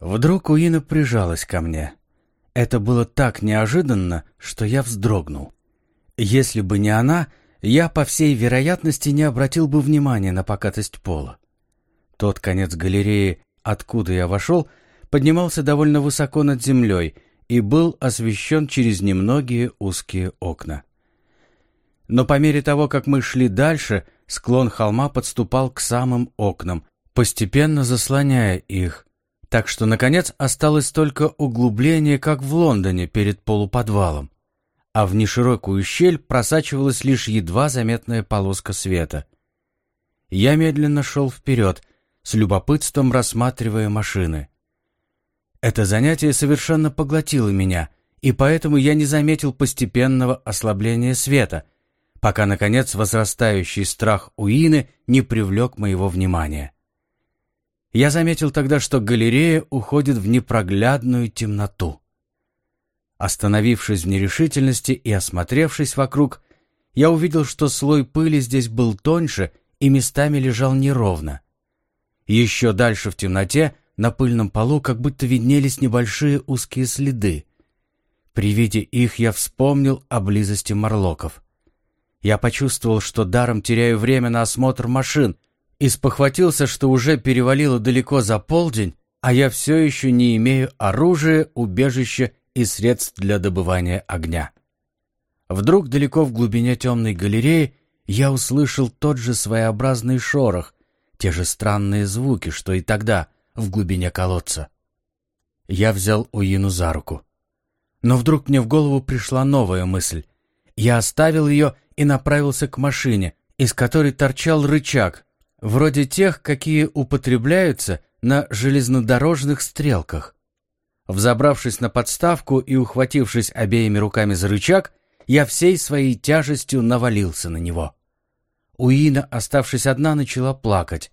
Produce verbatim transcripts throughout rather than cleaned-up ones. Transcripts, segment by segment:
Вдруг Уина прижалась ко мне. Это было так неожиданно, что я вздрогнул. Если бы не она, я, по всей вероятности, не обратил бы внимания на покатость пола. Тот конец галереи, откуда я вошел, поднимался довольно высоко над землей и был освещен через немногие узкие окна. Но по мере того, как мы шли дальше, склон холма подступал к самым окнам, постепенно заслоняя их, так что, наконец, осталось только углубление, как в Лондоне перед полуподвалом, а в неширокую щель просачивалась лишь едва заметная полоска света. Я медленно шел вперед, с любопытством рассматривая машины. Это занятие совершенно поглотило меня, и поэтому я не заметил постепенного ослабления света, пока, наконец, возрастающий страх Уины не привлек моего внимания. Я заметил тогда, что галерея уходит в непроглядную темноту. Остановившись в нерешительности и осмотревшись вокруг, я увидел, что слой пыли здесь был тоньше и местами лежал неровно. Еще дальше в темноте на пыльном полу как будто виднелись небольшие узкие следы. При виде их я вспомнил о близости морлоков. Я почувствовал, что даром теряю время на осмотр машин, и спохватился, что уже перевалило далеко за полдень, а я все еще не имею оружия, убежища и средств для добывания огня. Вдруг далеко в глубине темной галереи я услышал тот же своеобразный шорох, те же странные звуки, что и тогда в глубине колодца. Я взял Уину за руку. Но вдруг мне в голову пришла новая мысль. Я оставил ее и направился к машине, из которой торчал рычаг, вроде тех, какие употребляются на железнодорожных стрелках. Взобравшись на подставку и ухватившись обеими руками за рычаг, я всей своей тяжестью навалился на него. Уина, оставшись одна, начала плакать.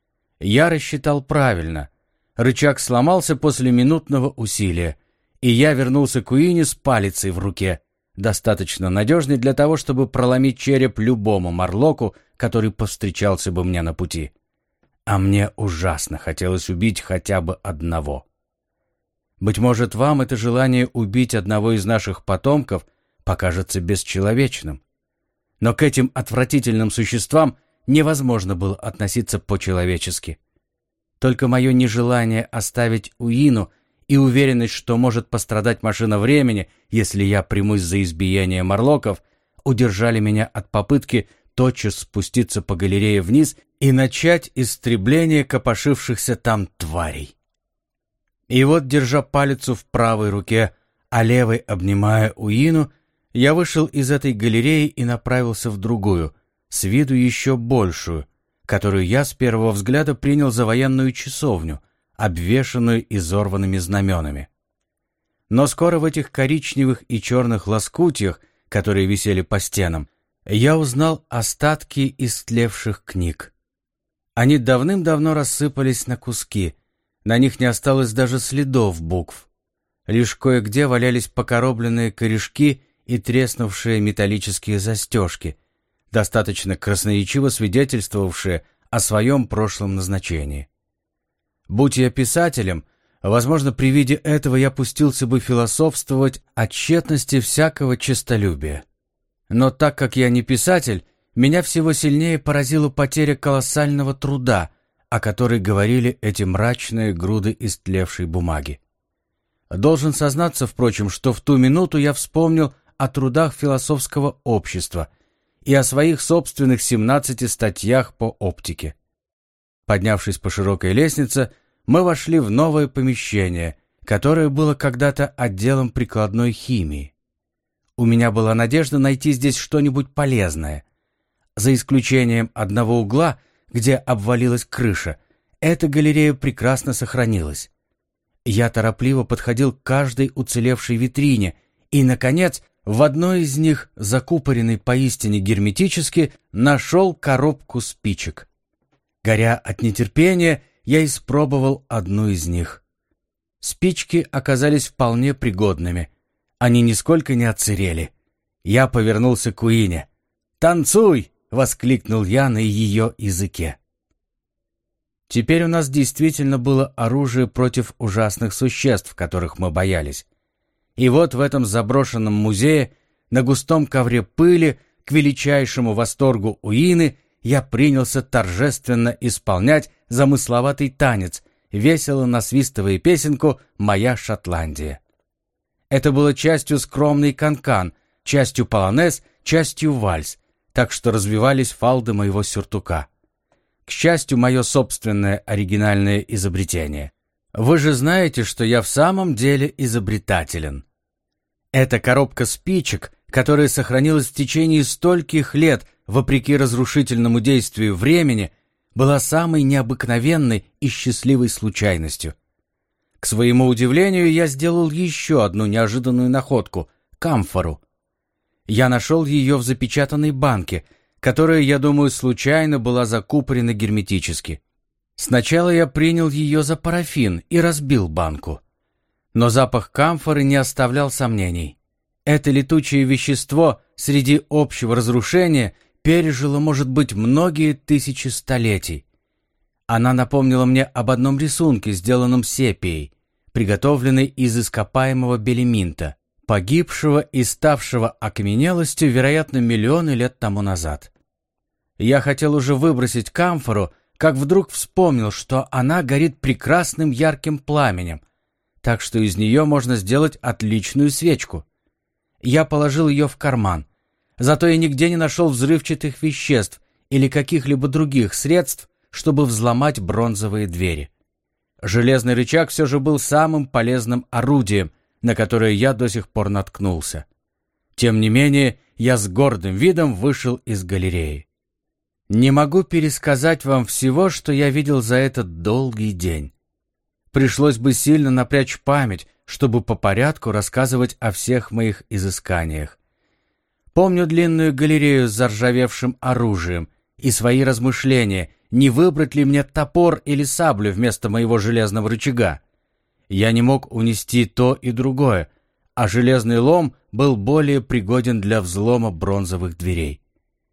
Я рассчитал правильно. Рычаг сломался после минутного усилия, и я вернулся к Уине с палицей в руке, достаточно надежной для того, чтобы проломить череп любому морлоку, который повстречался бы мне на пути. А мне ужасно хотелось убить хотя бы одного. Быть может, вам это желание убить одного из наших потомков покажется бесчеловечным. Но к этим отвратительным существам невозможно было относиться по-человечески. Только мое нежелание оставить Уину и уверенность, что может пострадать машина времени, если я примусь за избиение морлоков, удержали меня от попытки тотчас спуститься по галерее вниз и начать истребление копошившихся там тварей. И вот, держа палицу в правой руке, а левой обнимая Уину, я вышел из этой галереи и направился в другую, с виду еще большую, которую я с первого взгляда принял за военную часовню, обвешанную изорванными знаменами. Но скоро в этих коричневых и черных лоскутьях, которые висели по стенам, я узнал остатки истлевших книг. Они давным-давно рассыпались на куски, на них не осталось даже следов букв. Лишь кое-где валялись покоробленные корешки и треснувшие металлические застежки, достаточно красноречиво свидетельствовавшие о своем прошлом назначении. Будь я писателем, возможно, при виде этого я пустился бы философствовать о тщетности всякого честолюбия. Но так как я не писатель, меня всего сильнее поразила потеря колоссального труда, о которой говорили эти мрачные груды истлевшей бумаги. Должен сознаться, впрочем, что в ту минуту я вспомнил о трудах философского общества и о своих собственных семнадцати статьях по оптике. Поднявшись по широкой лестнице, мы вошли в новое помещение, которое было когда-то отделом прикладной химии. У меня была надежда найти здесь что-нибудь полезное. За исключением одного угла, где обвалилась крыша, эта галерея прекрасно сохранилась. Я торопливо подходил к каждой уцелевшей витрине и, наконец, в одной из них, закупоренной поистине герметически, нашел коробку спичек. Горя от нетерпения, я испробовал одну из них. Спички оказались вполне пригодными. Они нисколько не отсырели. Я повернулся к Уине. «Танцуй!» — воскликнул я на ее языке. Теперь у нас действительно было оружие против ужасных существ, которых мы боялись. И вот в этом заброшенном музее, на густом ковре пыли, к величайшему восторгу Уины, я принялся торжественно исполнять замысловатый танец, весело насвистывая песенку «Моя Шотландия». Это было частью скромный канкан, частью полонез, частью вальс, так что развивались фалды моего сюртука. К счастью, мое собственное оригинальное изобретение. Вы же знаете, что я в самом деле изобретателен. Эта коробка спичек, которая сохранилась в течение стольких лет, вопреки разрушительному действию времени, была самой необыкновенной и счастливой случайностью. К своему удивлению, я сделал еще одну неожиданную находку — камфору. Я нашел ее в запечатанной банке, которая, я думаю, случайно была закупорена герметически. Сначала я принял ее за парафин и разбил банку. Но запах камфоры не оставлял сомнений. Это летучее вещество среди общего разрушения пережило, может быть, многие тысячи столетий. Она напомнила мне об одном рисунке, сделанном сепией, приготовленной из ископаемого белеминта, погибшего и ставшего окаменелостью, вероятно, миллионы лет тому назад. Я хотел уже выбросить камфору, как вдруг вспомнил, что она горит прекрасным ярким пламенем, так что из нее можно сделать отличную свечку. Я положил ее в карман, зато я нигде не нашел взрывчатых веществ или каких-либо других средств, чтобы взломать бронзовые двери. Железный рычаг все же был самым полезным орудием, на которое я до сих пор наткнулся. Тем не менее, я с гордым видом вышел из галереи. Не могу пересказать вам всего, что я видел за этот долгий день. Пришлось бы сильно напрячь память, чтобы по порядку рассказывать о всех моих изысканиях. Помню длинную галерею с заржавевшим оружием и свои размышления, не выбрать ли мне топор или саблю вместо моего железного рычага. Я не мог унести то и другое, а железный лом был более пригоден для взлома бронзовых дверей.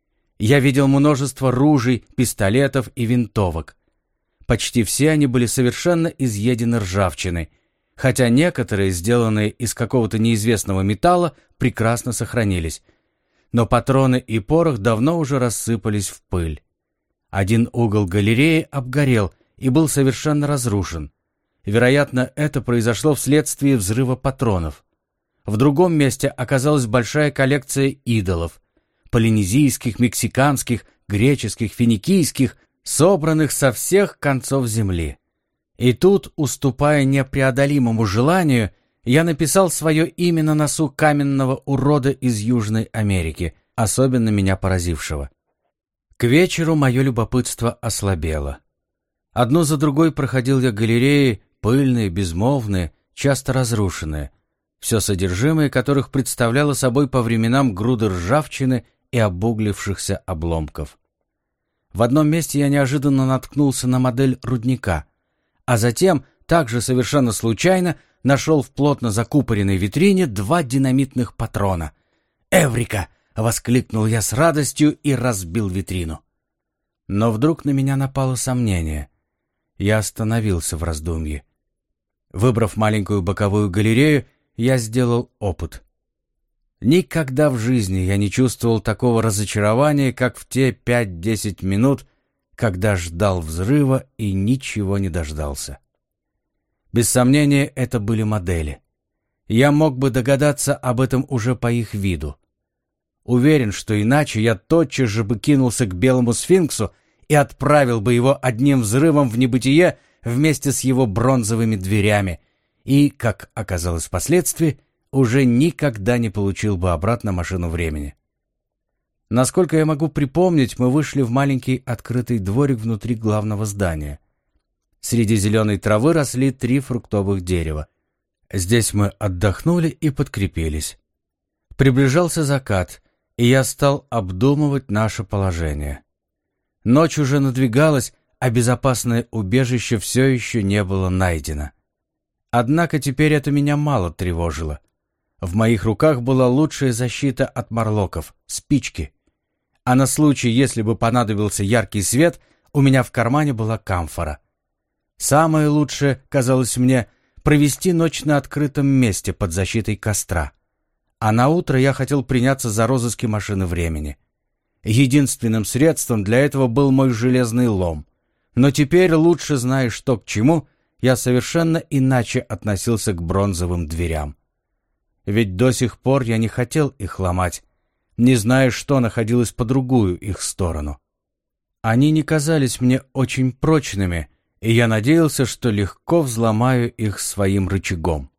Я видел множество ружей, пистолетов и винтовок. Почти все они были совершенно изъедены ржавчиной, хотя некоторые, сделанные из какого-то неизвестного металла, прекрасно сохранились. Но патроны и порох давно уже рассыпались в пыль. Один угол галереи обгорел и был совершенно разрушен. Вероятно, это произошло вследствие взрыва патронов. В другом месте оказалась большая коллекция идолов — полинезийских, мексиканских, греческих, финикийских, собранных со всех концов земли. И тут, уступая непреодолимому желанию, я написал свое имя на носу каменного урода из Южной Америки, особенно меня поразившего. К вечеру мое любопытство ослабело. Одну за другой проходил я галереи, пыльные, безмолвные, часто разрушенные, все содержимое которых представляло собой по временам груды ржавчины и обуглившихся обломков. В одном месте я неожиданно наткнулся на модель рудника, а затем, также совершенно случайно, нашел в плотно закупоренной витрине два динамитных патрона. «Эврика!» — воскликнул я с радостью и разбил витрину. Но вдруг на меня напало сомнение. Я остановился в раздумье. Выбрав маленькую боковую галерею, я сделал опыт. Никогда в жизни я не чувствовал такого разочарования, как в те пять-десять минут, когда ждал взрыва и ничего не дождался. Без сомнения, это были модели. Я мог бы догадаться об этом уже по их виду. Уверен, что иначе я тотчас же бы кинулся к белому сфинксу и отправил бы его одним взрывом в небытие вместе с его бронзовыми дверями и, как оказалось впоследствии, уже никогда не получил бы обратно машину времени. Насколько я могу припомнить, мы вышли в маленький открытый дворик внутри главного здания. Среди зеленой травы росли три фруктовых дерева. Здесь мы отдохнули и подкрепились. Приближался закат, и я стал обдумывать наше положение. Ночь уже надвигалась, а безопасное убежище все еще не было найдено. Однако теперь это меня мало тревожило. В моих руках была лучшая защита от морлоков — спички. А на случай, если бы понадобился яркий свет, у меня в кармане была камфора. Самое лучшее, казалось мне, провести ночь на открытом месте под защитой костра. А на утро я хотел приняться за розыски машины времени. Единственным средством для этого был мой железный лом. Но теперь, лучше зная, что к чему, я совершенно иначе относился к бронзовым дверям. Ведь до сих пор я не хотел их ломать, не зная, что находилось по другую их сторону. Они не казались мне очень прочными, и я надеялся, что легко взломаю их своим рычагом.